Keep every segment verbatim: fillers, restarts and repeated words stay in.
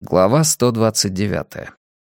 Глава сто двадцать девять.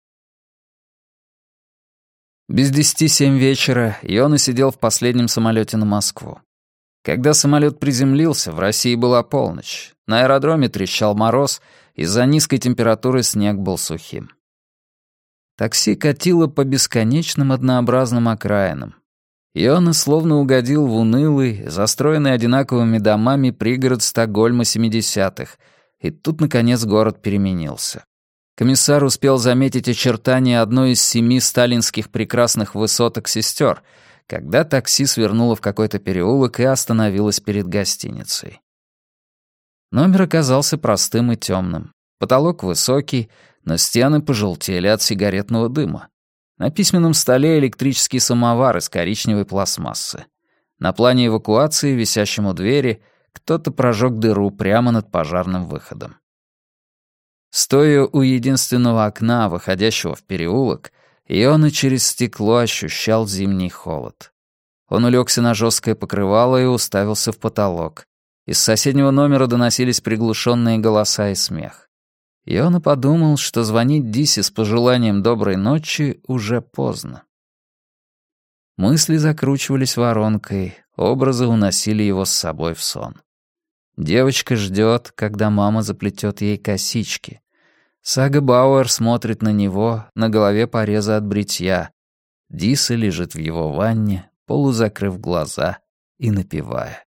Без десяти семь вечера Йона сидел в последнем самолете на Москву. Когда самолет приземлился, в России была полночь. На аэродроме трещал мороз, из-за низкой температуры снег был сухим. Такси катило по бесконечным однообразным окраинам. Йона словно угодил в унылый, застроенный одинаковыми домами пригород Стокгольма семидесятых, и тут, наконец, город переменился. Комиссар успел заметить очертания одной из семи сталинских прекрасных высоток сестер, когда такси свернуло в какой-то переулок и остановилось перед гостиницей. Номер оказался простым и темным. Потолок высокий, но стены пожелтели от сигаретного дыма. На письменном столе электрический самовар из коричневой пластмассы. На плане эвакуации, висящем у двери, кто-то прожег дыру прямо над пожарным выходом. Стоя у единственного окна, выходящего в переулок, Йона через стекло ощущал зимний холод. Он улегся на жесткое покрывало и уставился в потолок. Из соседнего номера доносились приглушенные голоса и смех. Йона подумал, что звонить Дисе с пожеланием доброй ночи уже поздно. Мысли закручивались воронкой, образы уносили его с собой в сон. Девочка ждет, когда мама заплетет ей косички. Сага Бауэр смотрит на него, на голове порезы от бритья. Диса лежит в его ванне, полузакрыв глаза и напевая.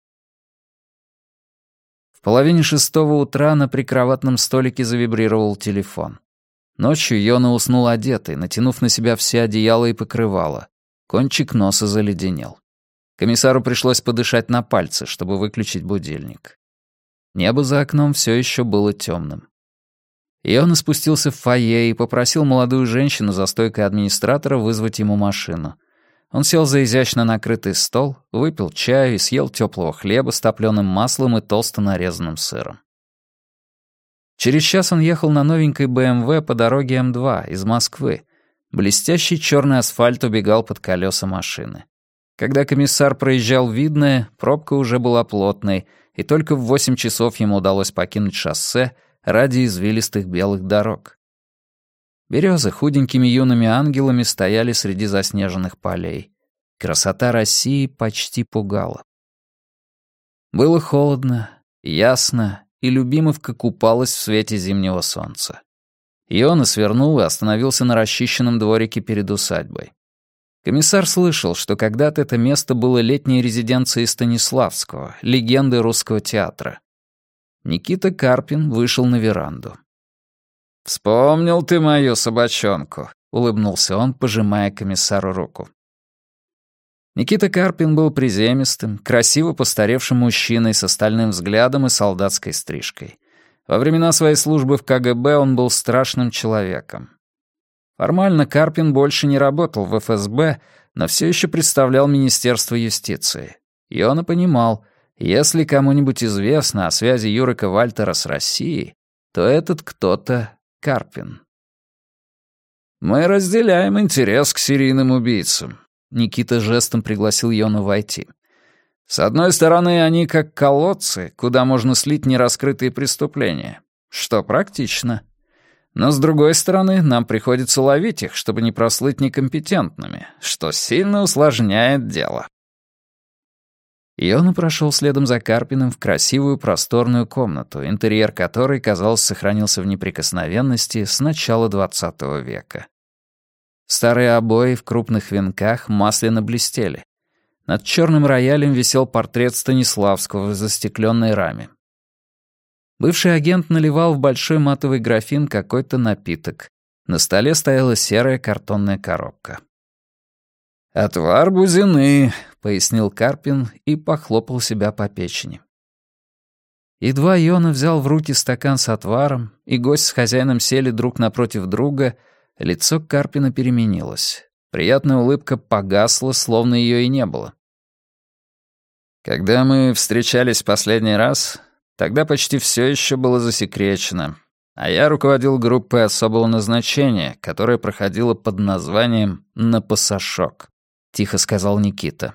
В половине шестого утра на прикроватном столике завибрировал телефон. Ночью Йона уснул одетый, натянув на себя все одеяла и покрывала. Кончик носа заледенел. Комиссару пришлось подышать на пальцы, чтобы выключить будильник. Небо за окном все еще было темным. Йона спустился в фойе и попросил молодую женщину за стойкой администратора вызвать ему машину. Он сел за изящно накрытый стол, выпил чаю и съел теплого хлеба с топленым маслом и толсто нарезанным сыром. Через час он ехал на новенькой бэ эм вэ по дороге эм два из Москвы. Блестящий черный асфальт убегал под колеса машины. Когда комиссар проезжал Видное, пробка уже была плотной, и только в восемь часов ему удалось покинуть шоссе ради извилистых белых дорог. Березы худенькими юными ангелами стояли среди заснеженных полей. Красота России почти пугала. Было холодно, ясно, и Любимовка купалась в свете зимнего солнца. Йона свернул и остановился на расчищенном дворике перед усадьбой. Комиссар слышал, что когда-то это место было летней резиденцией Станиславского, легенды русского театра. Никита Карпин вышел на веранду. «Вспомнил ты мою собачонку», — улыбнулся он, пожимая комиссару руку. Никита Карпин был приземистым, красиво постаревшим мужчиной с стальным взглядом и солдатской стрижкой. Во времена своей службы в ка гэ бэ он был страшным человеком. Формально Карпин больше не работал в эф эс бэ, но все еще представлял Министерство юстиции. Йона понимал, если кому-нибудь известно о связи Юрика Вальтера с Россией, то этот кто-то Карпин. «Мы разделяем интерес к серийным убийцам», — Никита жестом пригласил Йону войти. «С одной стороны, они как колодцы, куда можно слить нераскрытые преступления, что практично. Но, с другой стороны, нам приходится ловить их, чтобы не прослыть некомпетентными, что сильно усложняет дело». Йона прошел следом за Карпиным в красивую просторную комнату, интерьер которой, казалось, сохранился в неприкосновенности с начала двадцатого века. Старые обои в крупных венках масляно блестели. Над черным роялем висел портрет Станиславского в застекленной раме. Бывший агент наливал в большой матовый графин какой-то напиток. На столе стояла серая картонная коробка. «Отвар бузины», — пояснил Карпин и похлопал себя по печени. Едва Йона взял в руки стакан с отваром, и гость с хозяином сели друг напротив друга, лицо Карпина переменилось. Приятная улыбка погасла, словно ее и не было. «Когда мы встречались в последний раз, тогда почти все еще было засекречено, а я руководил группой особого назначения, которая проходила под названием «На пасашок», — тихо сказал Никита.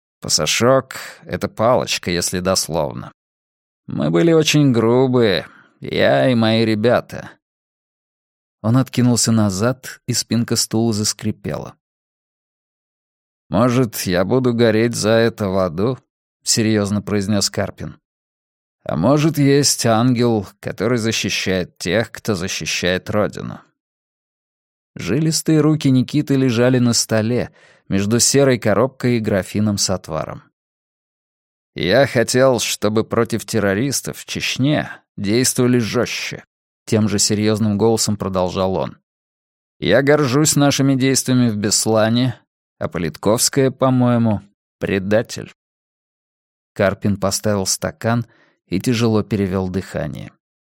«Пасашок — это палочка, если дословно. Мы были очень грубые, Я и мои ребята». Он откинулся назад, и спинка стула заскрипела. «Может, я буду гореть за это в аду?» — серьезно произнес Карпин. «А может, есть ангел, который защищает тех, кто защищает Родину». Жилистые руки Никиты лежали на столе, между серой коробкой и графином с отваром. «Я хотел, чтобы против террористов в Чечне действовали жестче», — тем же серьезным голосом продолжал он. «Я горжусь нашими действиями в Беслане, а Политковская, по-моему, предатель». Карпин поставил стакан и тяжело перевел дыхание.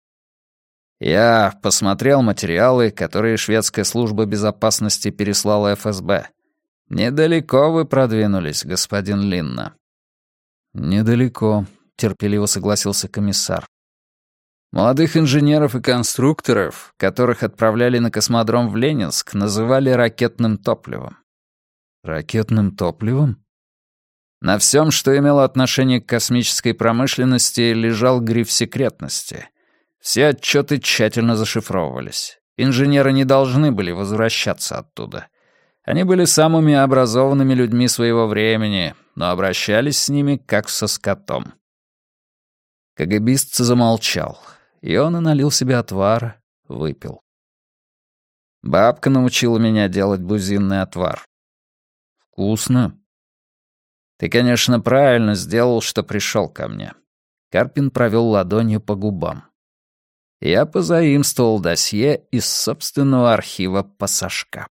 «Я посмотрел материалы, которые шведская служба безопасности переслала эф эс бэ. Недалеко вы продвинулись, господин Линна». «Недалеко», — терпеливо согласился комиссар. «Молодых инженеров и конструкторов, которых отправляли на космодром в Ленинск, называли ракетным топливом». «Ракетным топливом?» На всем, что имело отношение к космической промышленности, лежал гриф секретности. Все отчеты тщательно зашифровывались. Инженеры не должны были возвращаться оттуда. Они были самыми образованными людьми своего времени, но обращались с ними как со скотом. КГБист замолчал, и он и налил себе отвар, выпил. «Бабка научила меня делать бузинный отвар». «Вкусно». «Ты, конечно, правильно сделал, что пришел ко мне». Карпин провел ладонью по губам. «Я позаимствовал досье из собственного архива Пассажка».